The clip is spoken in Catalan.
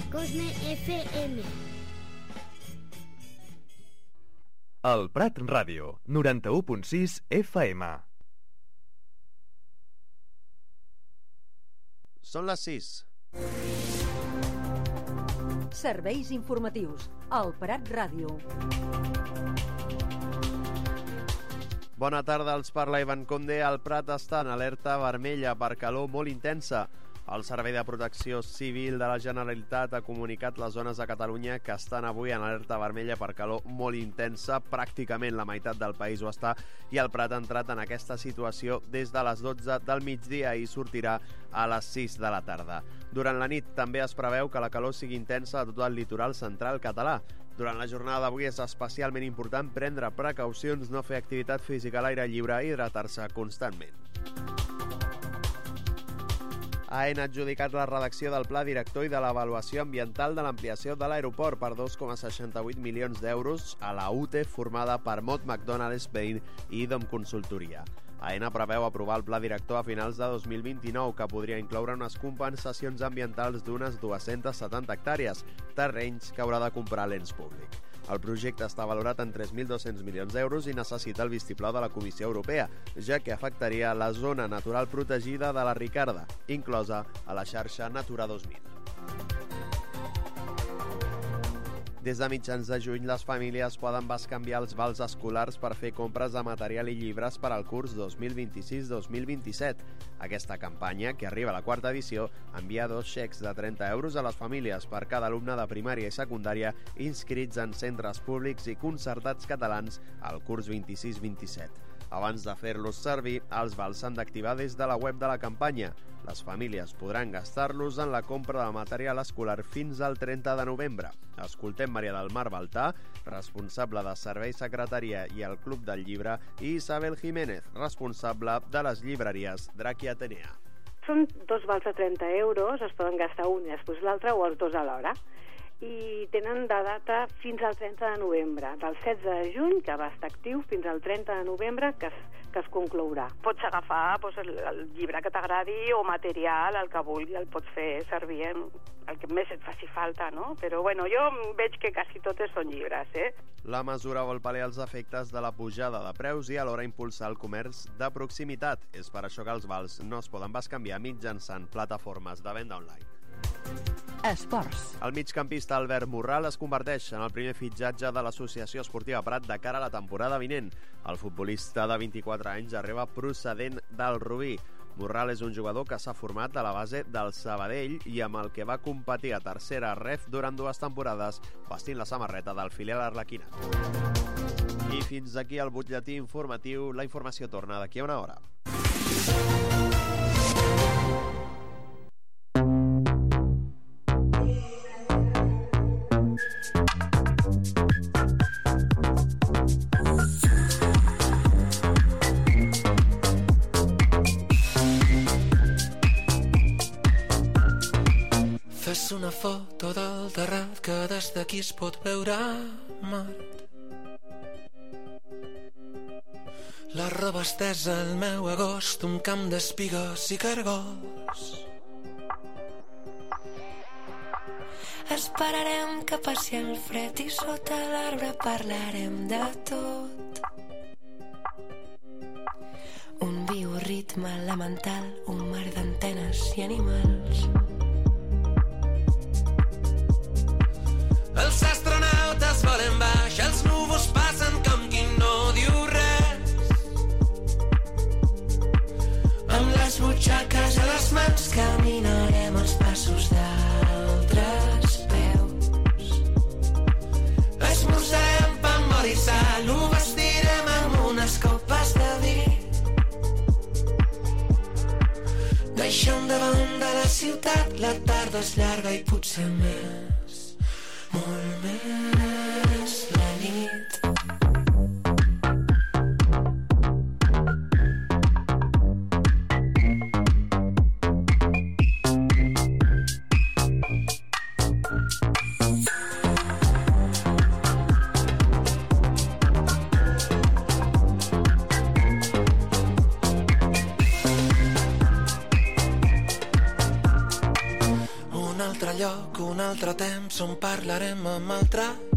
Cosme FM. El Prat Ràdio, 91.6 FM. Són les 6. Serveis informatius. El Prat Ràdio. Bona tarda, els parla Ivan Conde. El Prat està en alerta vermella per calor molt intensa. El Servei de Protecció Civil de la Generalitat ha comunicat les zones de Catalunya que estan avui en alerta vermella per calor molt intensa. Pràcticament la meitat del país ho està i el Prat ha entrat en aquesta situació des de les 12 del migdia i sortirà a les 6 de la tarda. Durant la nit també es preveu que la calor sigui intensa a tot el litoral central català. Durant la jornada d'avui és especialment important prendre precaucions, no fer activitat física a l'aire lliure i hidratar-se constantment. AENA ha adjudicat la redacció del pla director i de l'avaluació ambiental de l'ampliació de l'aeroport per 2,68 milions d'euros a la UTE formada per Mott MacDonald Spain i Dom Consultoria. AENA preveu aprovar el pla director a finals de 2029, que podria incloure unes compensacions ambientals d'unes 270 hectàrees, terrenys que haurà de comprar l'ens públic. El projecte està valorat en 3.200 milions d'euros i necessita el vistiplau de la Comissió Europea, ja que afectaria la zona natural protegida de la Ricarda, inclosa a la xarxa Natura 2000. Des de mitjans de juny, les famílies poden bescanviar els vals escolars per fer compres de material i llibres per al curs 2026-2027. Aquesta campanya, que arriba a la quarta edició, envia 2 xecs de 30 euros a les famílies per cada alumne de primària i secundària inscrits en centres públics i concertats catalans al curs 26-27. Abans de fer-los servir, els vals s'han d'activar des de la web de la campanya. Les famílies podran gastar-los en la compra de material escolar fins al 30 de novembre. Escoltem Maria del Mar Baltà, responsable de Servei Secretaria i el Club del Llibre, i Isabel Jiménez, responsable de les llibreries Drac i Atenea. Són 2 vals de 30 euros, es poden gastar un i després l'altre o els 2 alhora. I tenen de data fins al 30 de novembre, del 16 de juny, que va estar actiu, fins al 30 de novembre, que es conclourà. Pots agafar el llibre que t'agradi o material, el que vulgui, el pots fer servir el que més et faci falta, no? Però bueno, jo veig que quasi totes són llibres, La mesura vol pal·liar els efectes de la pujada de preus i alhora impulsar el comerç de proximitat. És per això que els vals no es poden bescanviar mitjançant plataformes de venda online. Esports. El migcampista Albert Morral es converteix en el primer fitxatge de l'Associació Esportiva Prat de cara a la temporada vinent. El futbolista de 24 anys arriba procedent del Rubí. Morral és un jugador que s'ha format a la base del Sabadell i amb el que va competir a tercera ref durant 2 temporades vestint la samarreta del filial arlequinat. I fins aquí el butlletí informatiu. La informació torna d'aquí a una hora. Fes una foto del terrat que des d'aquí es pot veure Mart. La roba estesa al meu agost, un camp d'espigues i cargols. Esperarem que passi el fred i sota l'arbre parlarem de tot. Un bioritme elemental, un mar d'antenes i animals. Els astronautes volen baix, els núvols passen com qui no diu res. Amb les butxaques a les mans caminarem els passos d'altres peus. Esmorzarem pa amb oli i sal, ho vestirem amb unes copes de vi. Deixem davant de la ciutat, la tarda és llarga i potser més, molt més la nit. Un altre lloc, un altre temps on parlarem amb altra